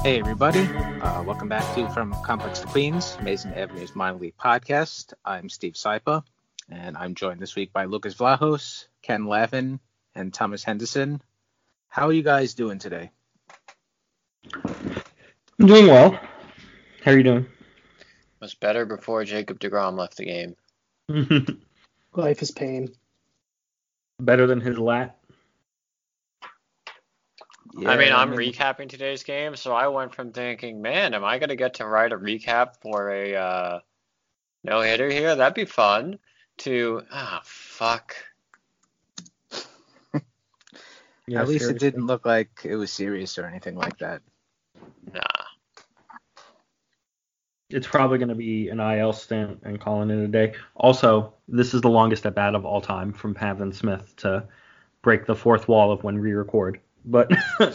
Hey everybody, welcome back to From Complex to Queens, Mason Avenue's minor league podcast. I'm Steve Saipa, and I'm joined this week by Lucas Vlahos, Ken Lavin, and Thomas Henderson. How are you guys doing today? I'm doing well. How are you doing? Was better before Jacob deGrom left the game. Life is pain. Better than his lat. Yeah, I'm recapping today's game, so I went from thinking, man, am I going to get to write a recap for a no-hitter here? That'd be fun. To, fuck. Yeah, at least seriously. It didn't look like it was serious or anything like that. Nah. It's probably going to be an IL stint and calling it a day. Also, this is the longest at bat of all time from Pavin Smith to break the fourth wall of when we record. But all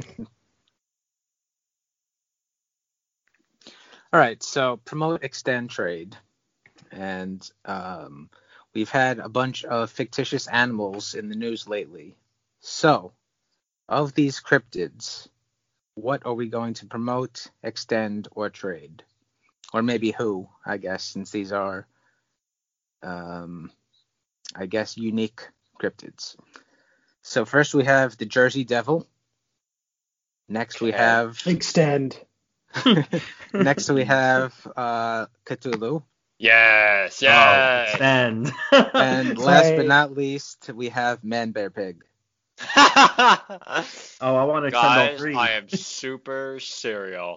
right, so promote, extend, trade, and we've had a bunch of fictitious animals in the news lately. So, of these cryptids, what are we going to promote, extend, or trade? Or maybe who, I guess, since these are, unique cryptids. So first we have the Jersey Devil. Next we have... Extend. Next we have Cthulhu. Yes. Oh, extend. And last but not least, we have Man Bear Pig. I want to extend all three. I am super cereal.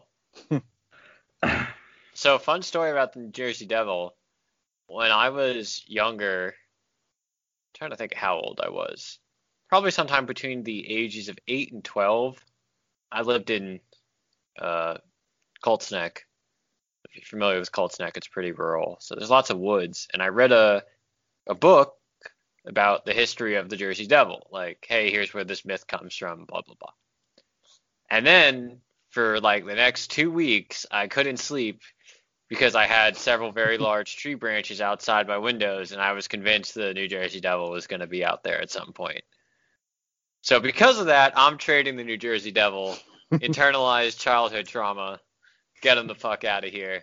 So, fun story about the Jersey Devil. When I was younger, I'm trying to think how old I was. Probably sometime between the ages of 8 and 12. I lived in Colts Neck. If you're familiar with Colts Neck, it's pretty rural. So there's lots of woods. And I read a book about the history of the Jersey Devil. Like, hey, here's where this myth comes from, blah, blah, blah. And then for like the next 2 weeks, I couldn't sleep because I had several very large tree branches outside my windows, and I was convinced the New Jersey Devil was going to be out there at some point. So because of that, I'm trading the New Jersey Devil, internalized childhood trauma, get him the fuck out of here.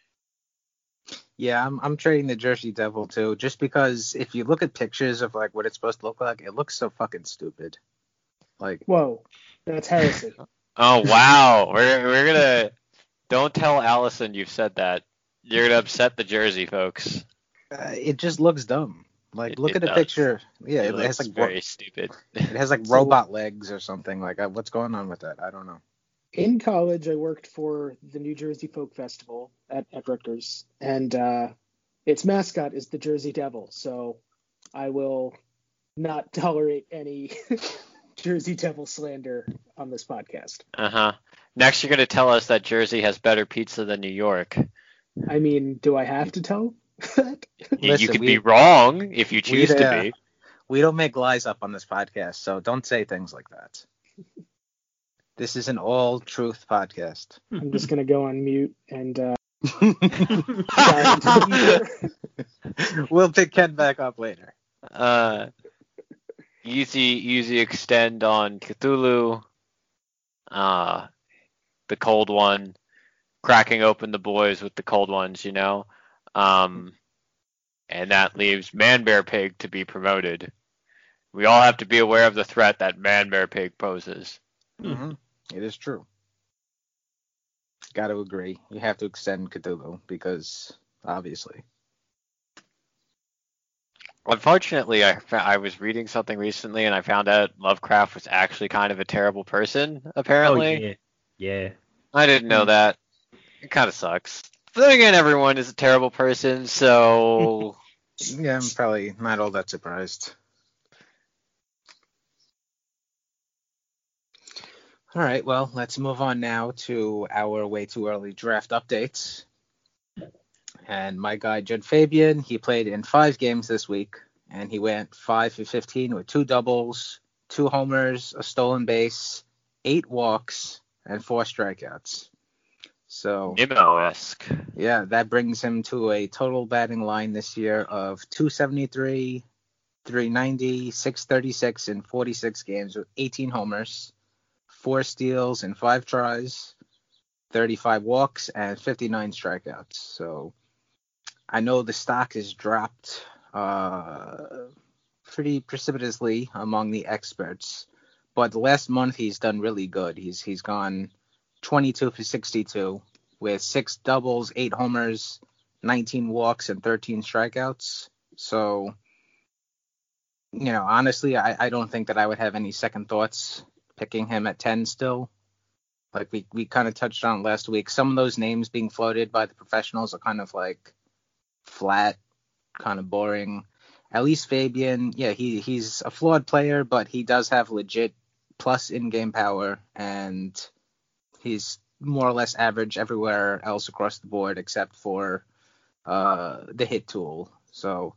Yeah, I'm trading the Jersey Devil too, just because if you look at pictures of like what it's supposed to look like, it looks so fucking stupid. Like, whoa, that's heresy. Oh wow, we're gonna. Don't tell Allison you've said that. You're gonna upset the Jersey folks. It just looks dumb. Like, look at the picture. Yeah, it has like very stupid. It has like robot legs or something. Like, what's going on with that? I don't know. In college, I worked for the New Jersey Folk Festival at Rutgers, and its mascot is the Jersey Devil. So I will not tolerate any Jersey Devil slander on this podcast. Next, you're gonna tell us that Jersey has better pizza than New York. I mean, do I have to tell that? Listen, you could be wrong if you choose to be. We don't make lies up on this podcast, so don't say things like that. This is an all-truth podcast. I'm just going to go on mute and we'll pick Ken back up later. Easy extend on Cthulhu. The cold one. Cracking open the boys with the cold ones, you know. And that leaves Man Bear Pig to be promoted. We all have to be aware of the threat that Man Bear Pig poses. Mm-hmm. It is true. Got to agree. You have to extend Cthulhu because, obviously. Unfortunately, I was reading something recently and I found out Lovecraft was actually kind of a terrible person, apparently. Oh, yeah. I didn't know that. It kind of sucks. But then again, everyone is a terrible person, so... Yeah, I'm probably not all that surprised. All right, well, let's move on now to our way too early draft updates. And my guy, Judd Fabian, he played in 5 games this week, and he went 5 for 15 with 2 doubles, 2 homers, a stolen base, 8 walks, and 4 strikeouts. So, Nimmo-esque. Yeah, that brings him to a total batting line this year of 273, 390, 636 in 46 games with 18 homers, 4 steals, and 5 tries. 35 walks, and 59 strikeouts. So I know the stock has dropped pretty precipitously among the experts, but the last month he's done really good. He's gone 22 for 62 with 6 doubles, 8 homers, 19 walks, and 13 strikeouts. So, honestly, I don't think that I would have any second thoughts picking him at 10 still. Like we kind of touched on last week. Some of those names being floated by the professionals are kind of like flat, kind of boring. At least Fabian, yeah, he's a flawed player, but he does have legit plus in-game power, and he's more or less average everywhere else across the board except for the hit tool. So,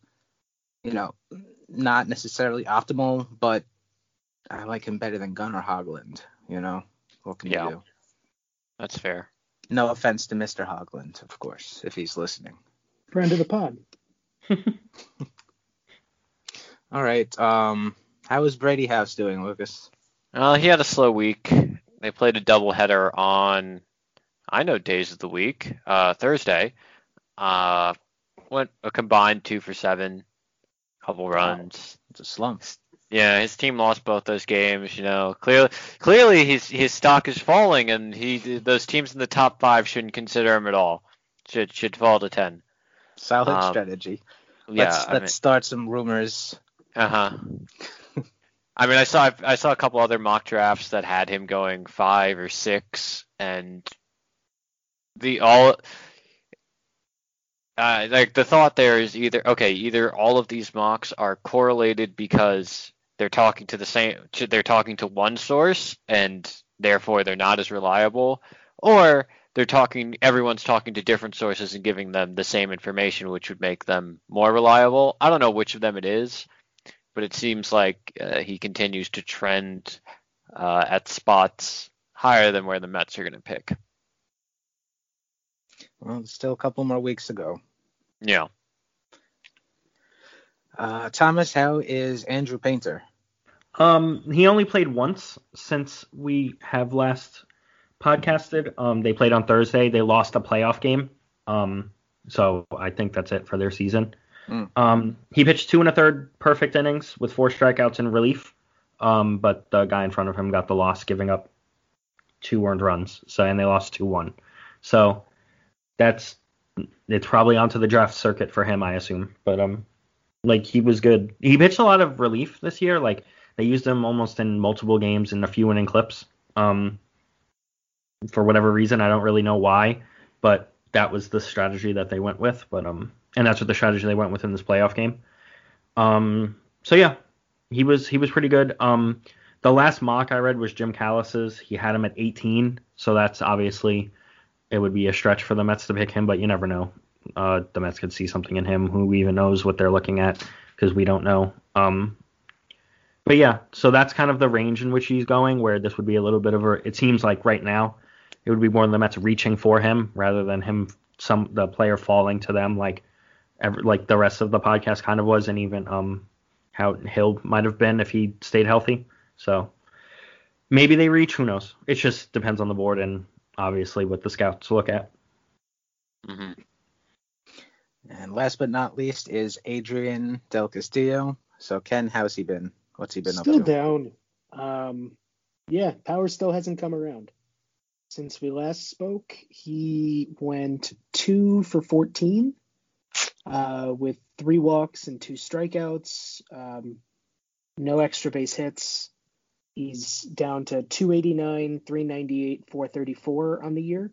not necessarily optimal, but I like him better than Gunnar Hoglund. What can you do? That's fair. No offense to Mr. Hoglund, of course, if he's listening. Friend of the pod. All right. How is Brady House doing, Lucas? He had a slow week. They played a doubleheader on, I know days of the week, Thursday. Went a combined 2 for 7, couple runs. Wow. It's a slump. Yeah, his team lost both those games. Clearly his stock is falling, and those teams in the top 5 shouldn't consider him at all. Should fall to 10. Solid strategy. Yeah, let's start some rumors. I mean, I saw a couple other mock drafts that had him going 5 or 6, and the thought there is either all of these mocks are correlated because they're talking to one source and therefore they're not as reliable, or everyone's talking to different sources and giving them the same information, which would make them more reliable. I don't know which of them it is, but it seems like he continues to trend at spots higher than where the Mets are going to pick. Well, there's still a couple more weeks to go. Yeah. Thomas, how is Andrew Painter? He only played once since we have last podcasted. They played on Thursday. They lost a playoff game. So I think that's it for their season. He pitched 2 1/3 perfect innings with 4 strikeouts in relief. But the guy in front of him got the loss, giving up 2 earned runs. And they lost 2-1. So it's probably onto the draft circuit for him, I assume. But he was good. He pitched a lot of relief this year. Like, they used him almost in multiple games in a few inning clips. For whatever reason, I don't really know why, but that was the strategy that they went with. But and that's what the strategy they went with in this playoff game. So yeah, he was pretty good. The last mock I read was Jim Callis's. He had him at 18, so that's obviously it would be a stretch for the Mets to pick him, but you never know. The Mets could see something in him. Who even knows what they're looking at, because we don't know. But yeah, so that's kind of the range in which he's going, where this would be a little bit of it seems like right now it would be more the Mets reaching for him rather than the player falling to them like the rest of the podcast kind of was, and even how Hill might have been if he stayed healthy. So maybe they reach, who knows? It just depends on the board and obviously what the scouts look at. Mm-hmm. And last but not least is Adrian Del Castillo. So Ken, how's he been? What's he been still up to? Still down. Yeah, power still hasn't come around. Since we last spoke, he went 2 for 14 with 3 walks and 2 strikeouts. No extra base hits. He's down to 289, 398, 434 on the year.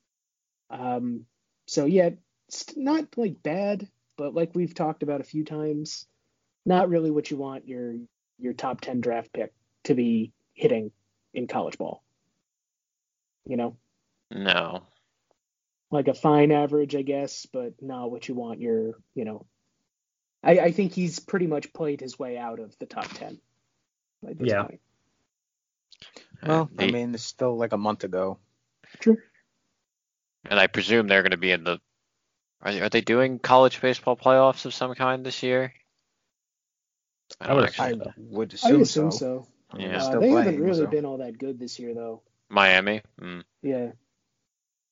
So yeah, it's not like bad, but like we've talked about a few times, not really what you want your top 10 draft pick to be hitting in college ball. No. Like a fine average, I guess, but not what you want your, I think he's pretty much played his way out of the top 10 at this point. Well, I mean, it's still like a month ago. True. And I presume they're going to be in the. Are they doing college baseball playoffs of some kind this year? I would assume so. Yeah. They haven't really been all that good this year, though. Miami. Yeah.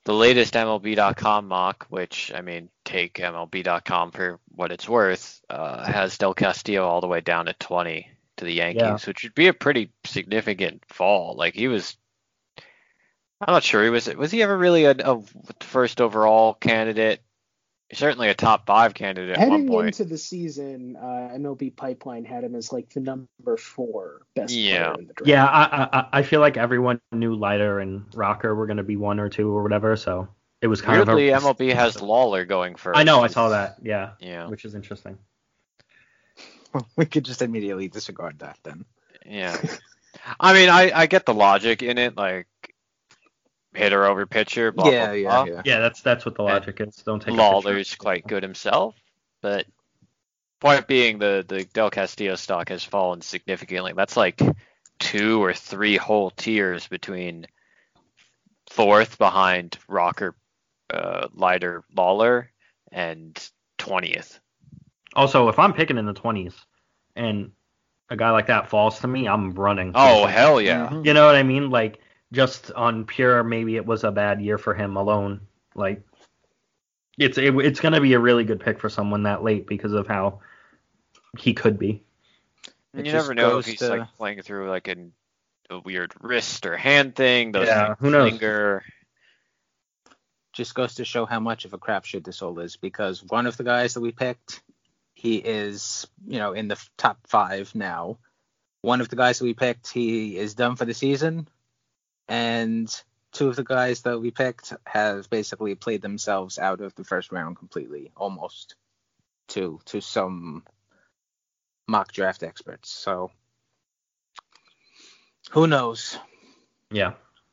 the latest MLB.com mock, which, I mean, take MLB.com for what it's worth, has Del Castillo all the way down at 20 to the Yankees, which would be a pretty significant fall. Like, I'm not sure, was he ever really a first overall candidate? Certainly a top 5 candidate at one Heading point. into the season, MLB Pipeline had him as like the number 4 best player in the draft. Yeah, I feel like everyone knew Leiter and Rocker were going to be 1 or 2 or whatever, so it was kind Weirdly, of MLB has Lawler going first. I know, I saw that. Yeah, Yeah. Which is interesting. We could just immediately disregard that then. Yeah. I mean, I get the logic in it, like hitter over pitcher, blah, blah, blah. Yeah, that's what the logic is. Don't take Lawler's quite good himself, but point being the Del Castillo stock has fallen significantly. That's like 2 or 3 whole tiers between 4th behind Rocker, Leiter, Lawler, and 20th. Also, if I'm picking in the 20s and a guy like that falls to me, I'm running. Oh, hell yeah. Mm-hmm. You know what I mean? Like, just on pure, maybe it was a bad year for him alone. Like, it's going to be a really good pick for someone that late because of how he could be. You never know if he's like playing through like a weird wrist or hand thing. Those who knows? Linger. Just goes to show how much of a crapshoot this all is, because one of the guys that we picked, he is, in the top 5 now. One of the guys that we picked, he is done for the season. And 2 of the guys that we picked have basically played themselves out of the first round completely, almost, to some mock draft experts. So, who knows? Yeah.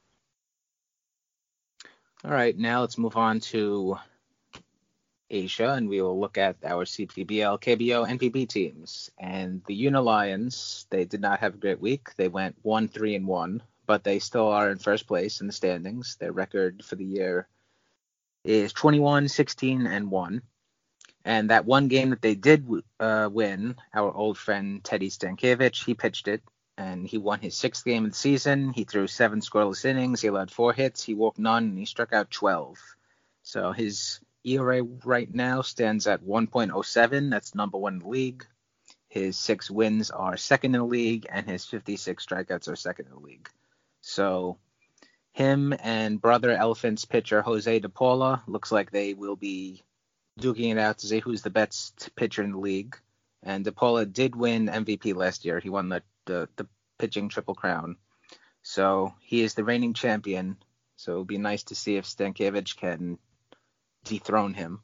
All right, now let's move on to Asia, and we will look at our CPBL, KBO, NPB teams. And the Unilions, they did not have a great week. They went 1-3-1. But they still are in first place in the standings. Their record for the year is 21-16-1. And that one game that they did win, our old friend Teddy Stankiewicz, he pitched it, and he won his 6th game of the season. He threw 7 scoreless innings. He allowed 4 hits. He walked none, and he struck out 12. So his ERA right now stands at 1.07. That's number 1 in the league. His 6 wins are 2nd in the league, and his 56 strikeouts are 2nd in the league. So him and Brother Elephants pitcher Jose De Paula looks like they will be duking it out to see who's the best pitcher in the league. And De Paula did win MVP last year. He won the pitching Triple Crown. So he is the reigning champion. So it would be nice to see if Stankiewicz can dethrone him.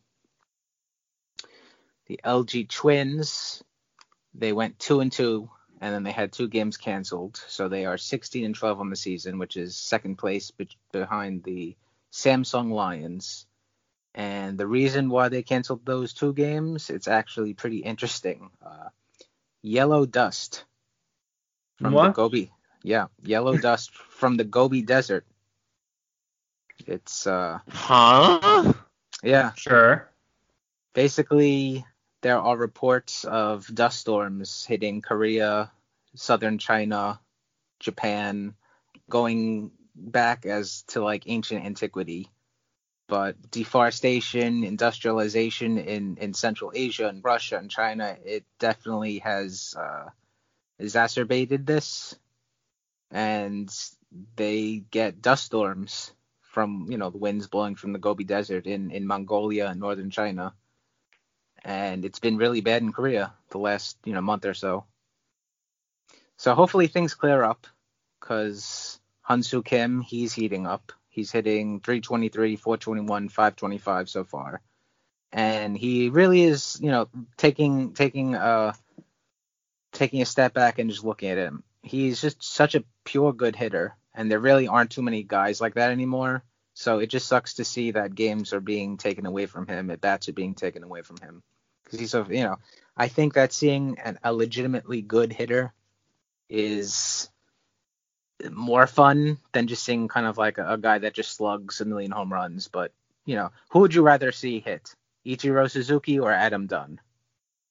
The LG Twins, they went 2-2. And then they had 2 games canceled. So they are 16-12 on the season, which is 2nd place behind the Samsung Lions. And the reason why they canceled those 2 games, it's actually pretty interesting. Yellow dust from the Gobi. Yeah, yellow dust from the Gobi Desert. It's Huh? Yeah. Sure. Basically, there are reports of dust storms hitting Korea, southern China, Japan, going back as to like ancient antiquity. But deforestation, industrialization in Central Asia and Russia and China, it definitely has exacerbated this. And they get dust storms from, the winds blowing from the Gobi Desert in Mongolia and northern China. And it's been really bad in Korea the last, month or so. So hopefully things clear up, because Hyun-Soo Kim, he's heating up. He's hitting 323, 421, 525 so far. And he really is, taking a step back and just looking at him. He's just such a pure good hitter, and there really aren't too many guys like that anymore. So it just sucks to see that games are being taken away from him, at bats are being taken away from him. Because he's so, I think that seeing a legitimately good hitter is more fun than just seeing kind of like a guy that just slugs a million home runs. But, who would you rather see hit? Ichiro Suzuki or Adam Dunn?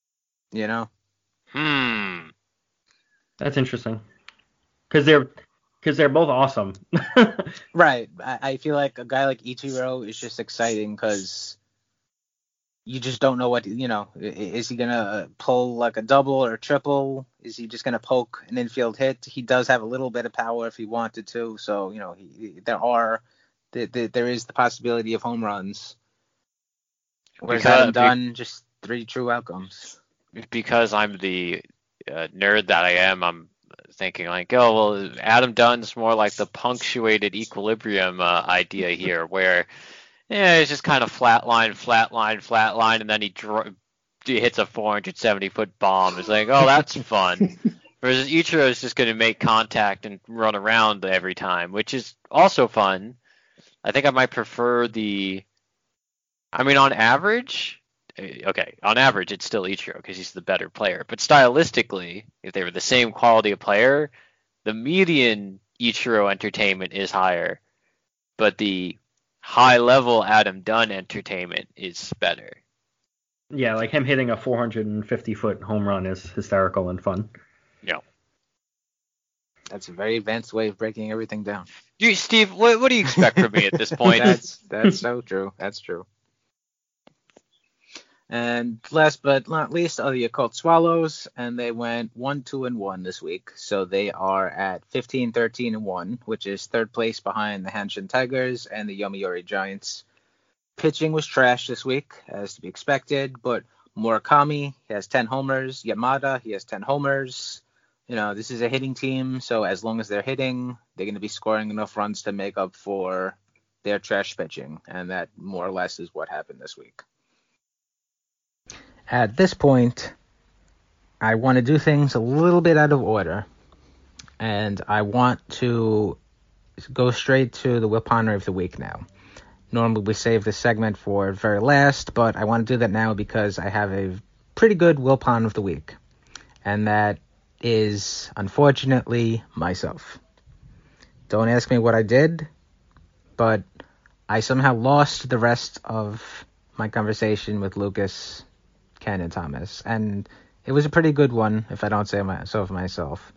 That's interesting. Because because they're both awesome. Right. I feel like a guy like Ichiro is just exciting because you just don't know what, is he going to pull like a double or a triple? Is he just going to poke an infield hit? He does have a little bit of power if he wanted to. So, there is the possibility of home runs. Whereas Adam Dunn, just 3 true outcomes. Because I'm the nerd that I am, I'm thinking like, oh, well, Adam Dunn's more like the punctuated equilibrium idea here, where it's just kind of flatline, and then he hits a 470-foot bomb. It's like, oh, that's fun. Whereas Ichiro is just going to make contact and run around every time, which is also fun. I think I might prefer on average, it's still Ichiro because he's the better player. But stylistically, if they were the same quality of player, the median Ichiro entertainment is higher, but the high-level Adam Dunn entertainment is better. Yeah, like him hitting a 450-foot home run is hysterical and fun. Yeah. That's a very advanced way of breaking everything down. Steve, what do you expect from me at this point? That's so true. That's true. And last but not least are the Yakult Swallows, and they went 1-2-1 this week. So they are at 15-13-1, which is third place behind the Hanshin Tigers and the Yomiuri Giants. Pitching was trash this week, as to be expected, but Murakami, he has 10 homers. Yamada, he has 10 homers. This is a hitting team, so as long as they're hitting, they're going to be scoring enough runs to make up for their trash pitching, and that more or less is what happened this week. At this point, I want to do things a little bit out of order, and I want to go straight to the Wilponder of the week now. Normally we save this segment for very last, but I want to do that now because I have a pretty good Wilponder of the week, and that is, unfortunately, myself. Don't ask me what I did, but I somehow lost the rest of my conversation with Lucas, Ken, and Thomas, and it was a pretty good one, if I don't say so for myself.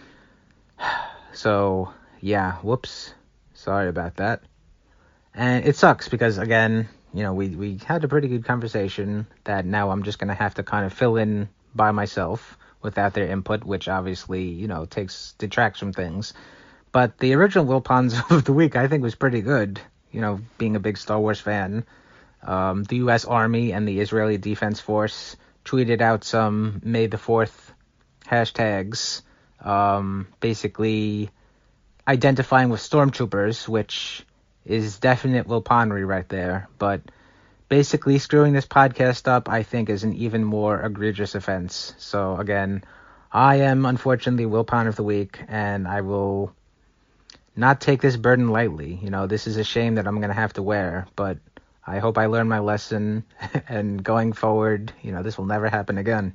So, yeah, whoops. Sorry about that. And it sucks because, again, we had a pretty good conversation that now I'm just going to have to kind of fill in by myself without their input, which obviously, detracts from things. But the original Wilpons of the week, I think, was pretty good, being a big Star Wars fan. The U.S. Army and the Israeli Defense Force tweeted out some May the 4th hashtags, basically identifying with stormtroopers, which is definite Wilponry right there. But basically screwing this podcast up, I think, is an even more egregious offense. So, again, I am, unfortunately, Wilponder of the week, and I will not take this burden lightly. This is a shame that I'm going to have to wear, but I hope I learn my lesson, and going forward, this will never happen again.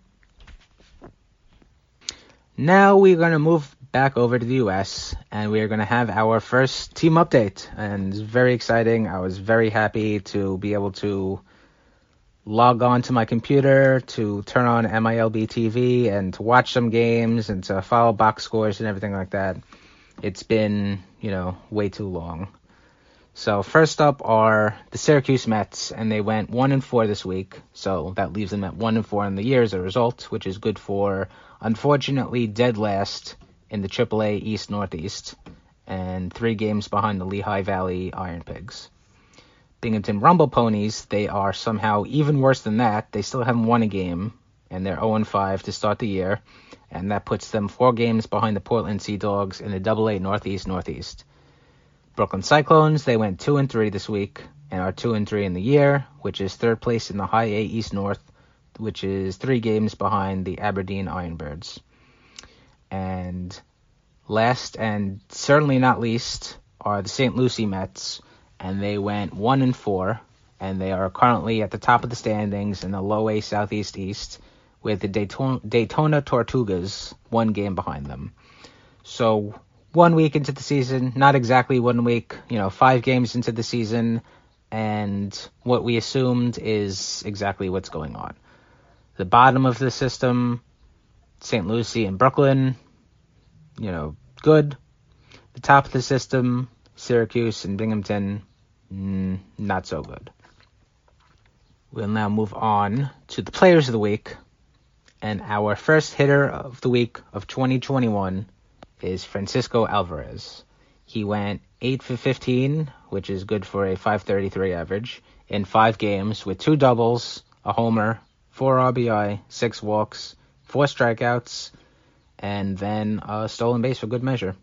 Now we're going to move back over to the U.S., and we are going to have our first team update, and it's very exciting. I was very happy to be able to log on to my computer, to turn on MILB TV, and to watch some games, and to follow box scores and everything like that. It's been, way too long. So first up are the Syracuse Mets, and they went 1-4 this week. So that leaves them at 1-4 in the year as a result, which is good for, unfortunately, dead last in the AAA East Northeast, and 3 games behind the Lehigh Valley Iron Pigs. Binghamton Rumble Ponies, they are somehow even worse than that. They still haven't won a game, and they're 0-5 to start the year, and that puts them 4 games behind the Portland Sea Dogs in the AA Northeast. Brooklyn Cyclones, they went 2-3 this week and are 2-3 in the year, which is third place in the High A East North, which is 3 games behind the Aberdeen Ironbirds. And last and certainly not least are the St. Lucie Mets, and they went 1-4, and they are currently at the top of the standings in the Low A Southeast East, with the Daytona Tortugas 1 game behind them. So 1 week into the season, not exactly 1 week, 5 games into the season, and what we assumed is exactly what's going on. The bottom of the system, St. Lucie and Brooklyn, good. The top of the system, Syracuse and Binghamton, not so good. We'll now move on to the players of the week. And our first hitter of the week of 2021 is Francisco Alvarez. He went 8 for 15, which is good for a .533 average, in 5 games with 2 doubles, a homer, 4 RBI, 6 walks, 4 strikeouts, and then a stolen base for good measure.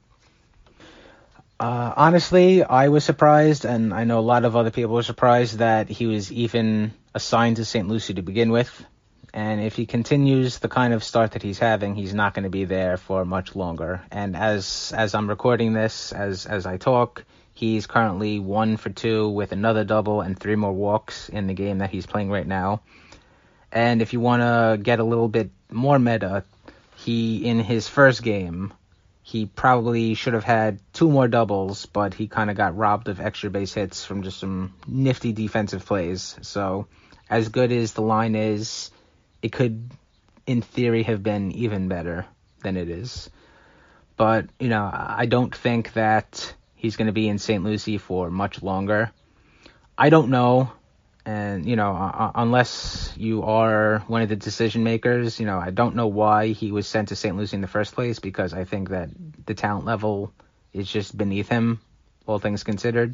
Honestly, I was surprised, and I know a lot of other people were surprised that he was even assigned to St. Lucie to begin with. And if he continues the kind of start that he's having, he's not going to be there for much longer. And as I'm recording this, as I talk, he's currently 1 for 2 with another double and 3 more walks in the game that he's playing right now. And if you want to get a little bit more meta, in his first game, he probably should have had 2 more doubles, but he kind of got robbed of extra base hits from just some nifty defensive plays. So as good as the line is, it could, in theory, have been even better than it is. But, I don't think that he's going to be in St. Lucie for much longer. I don't know. And, unless you are one of the decision makers, I don't know why he was sent to St. Lucie in the first place, because I think that the talent level is just beneath him, all things considered.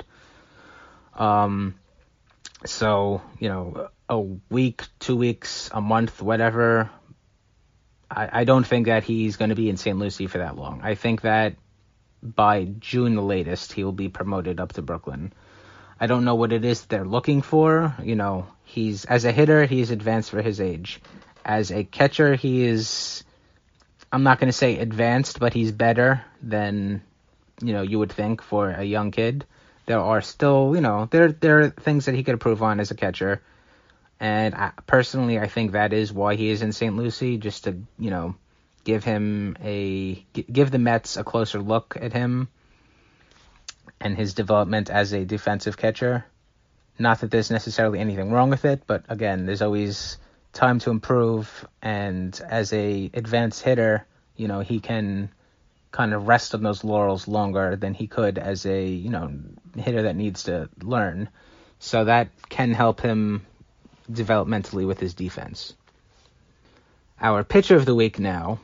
So, a week, 2 weeks, a month, whatever, I don't think that he's going to be in St. Lucie for that long. I think that by June the latest, he will be promoted up to Brooklyn. I don't know what it is they're looking for. As a hitter, he's advanced for his age. As a catcher, he is, I'm not going to say advanced, but he's better than, you would think for a young kid. There are still, there are things that he could improve on as a catcher. And personally, I think that is why he is in St. Lucie, just to, give the Mets a closer look at him and his development as a defensive catcher. Not that there's necessarily anything wrong with it, but again, there's always time to improve. And as a advanced hitter, he can kind of rest on those laurels longer than he could as a, hitter that needs to learn. So that can help him developmentally with his defense. Our pitcher of the week now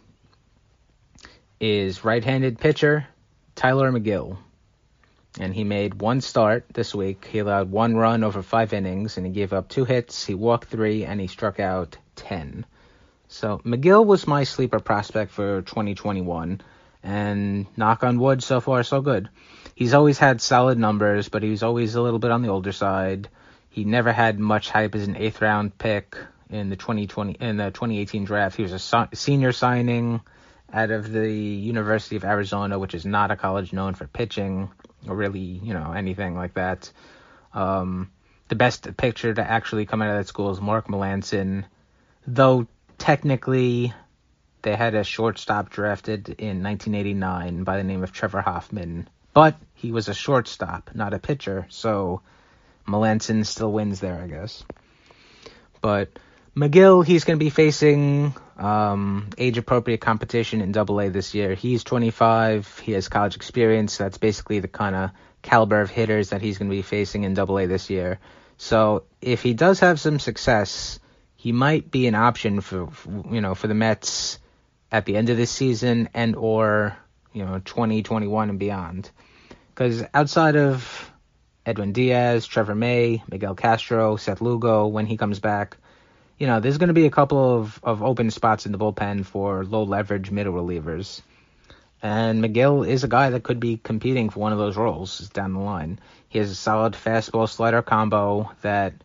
is right-handed pitcher Tyler McGill. And he made 1 start this week. He allowed 1 run over 5 innings, and he gave up 2 hits. He walked 3, and he struck out 10. So McGill was my sleeper prospect for 2021, and knock on wood, so far so good. He's always had solid numbers, but he was always a little bit on the older side. He never had much hype as an 8th round pick in the 2018 draft. He was a senior signing out of the University of Arizona, which is not a college known for pitching or really, anything like that. The best pitcher to actually come out of that school is Mark Melancon, though technically they had a shortstop drafted in 1989 by the name of Trevor Hoffman, but he was a shortstop, not a pitcher, so Melancon still wins there, I guess. But McGill, he's going to be facing age-appropriate competition in AA this year. He's 25. He has college experience. That's basically the kind of caliber of hitters that he's going to be facing in AA this year. So if he does have some success, he might be an option for the Mets at the end of this season and or 2021 and beyond. Because outside of Edwin Diaz, Trevor May, Miguel Castro, Seth Lugo, when he comes back, there's going to be a couple of open spots in the bullpen for low-leverage middle relievers. And McGill is a guy that could be competing for one of those roles down the line. He has a solid fastball-slider combo that,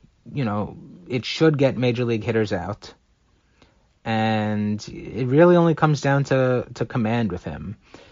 it should get major league hitters out. And it really only comes down to command with him.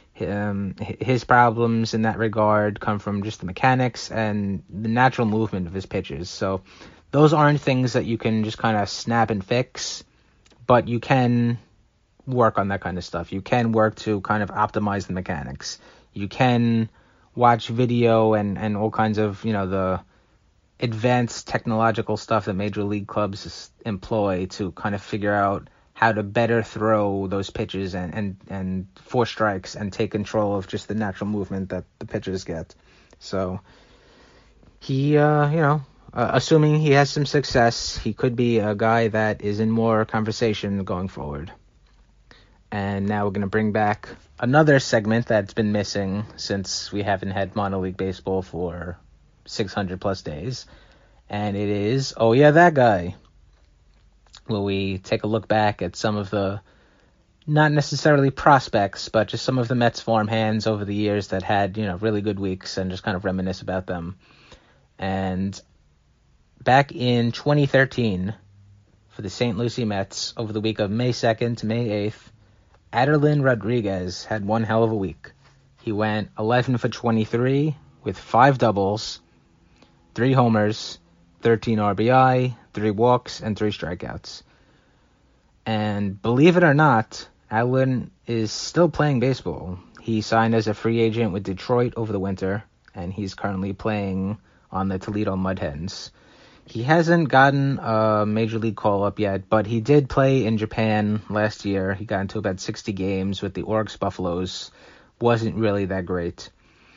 His problems in that regard come from just the mechanics and the natural movement of his pitches. So those aren't things that you can just kind of snap and fix, but you can work on that kind of stuff. You can work to kind of optimize the mechanics. You can watch video and all kinds of, the advanced technological stuff that major league clubs employ to kind of figure out how to better throw those pitches and force strikes and take control of just the natural movement that the pitchers get. So he, assuming he has some success, he could be a guy that is in more conversation going forward. And now we're going to bring back another segment that's been missing since we haven't had minor league baseball for 600 plus days. And it is, oh yeah, that guy. Where we take a look back at some of the, not necessarily prospects, but just some of the Mets farmhands over the years that had, really good weeks, and just kind of reminisce about them. And back in 2013, for the St. Lucie Mets, over the week of May 2nd to May 8th, Aderlin Rodriguez had one hell of a week. He went 11 for 23 with 5 doubles, 3 homers, 13 RBI, 3 walks, and 3 strikeouts. And believe it or not, Aderlin is still playing baseball. He signed as a free agent with Detroit over the winter, and he's currently playing on the Toledo Mud Hens. He hasn't gotten a major league call-up yet, but he did play in Japan last year. He got into about 60 games with the Oryx Buffaloes. Wasn't really that great.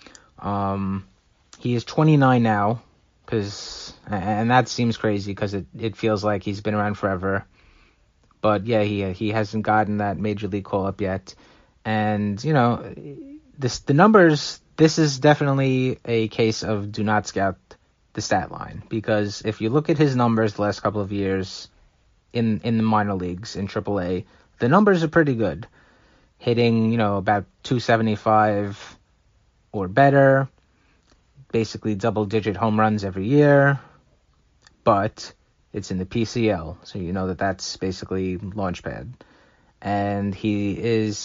He is 29 now, and that seems crazy because it feels like he's been around forever. But yeah, he hasn't gotten that major league call-up yet. And, the numbers, this is definitely a case of do not scout the stat line, because if you look at his numbers the last couple of years in the minor leagues, in AAA, the numbers are pretty good. Hitting, about 275 or better, basically double-digit home runs every year, but it's in the PCL, so you know that's basically launchpad. And he is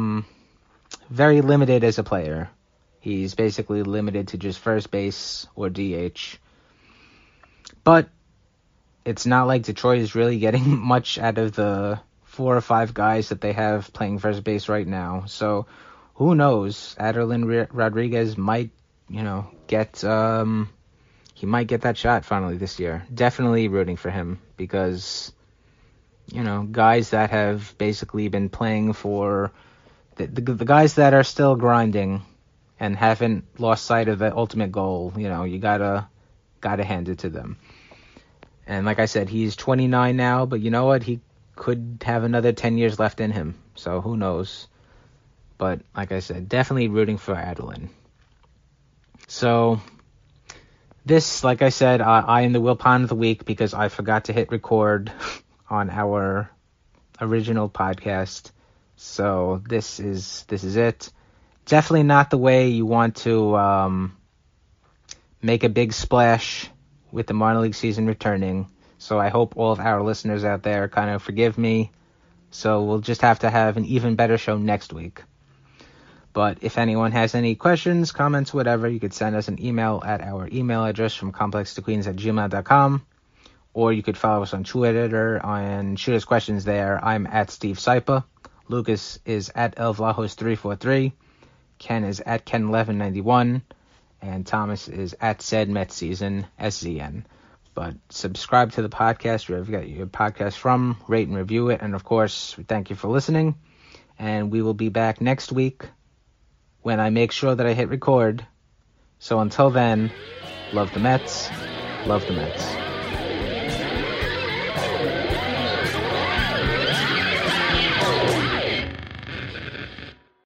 very limited as a player. He's basically limited to just first base or DH. But it's not like Detroit is really getting much out of the 4 or 5 guys that they have playing first base right now. So who knows? Aderlin Rodriguez might, get he might get that shot finally this year. Definitely rooting for him because, guys that have basically been playing for the guys that are still grinding and haven't lost sight of the ultimate goal, you gotta hand it to them. And like I said, he's 29 now, but you know what? He could have another 10 years left in him, so who knows? But like I said, definitely rooting for Aderlin. So this, like I said, I am the Wilpon of the week because I forgot to hit record on our original podcast. So this is it. Definitely not the way you want to make a big splash with the minor league season returning. So I hope all of our listeners out there kind of forgive me. So we'll just have to have an even better show next week. But if anyone has any questions, comments, whatever, you could send us an email at our email address from complextoqueens@gmail.com. Or you could follow us on Twitter and shoot us questions there. I'm at Steve Sypa. Lucas is at elvlajos343. Ken is at Ken1191, and Thomas is at said Mets season, SZN. But subscribe to the podcast wherever you get your podcast from, rate and review it, and of course, thank you for listening. And we will be back next week when I make sure that I hit record. So until then, love the Mets, love the Mets.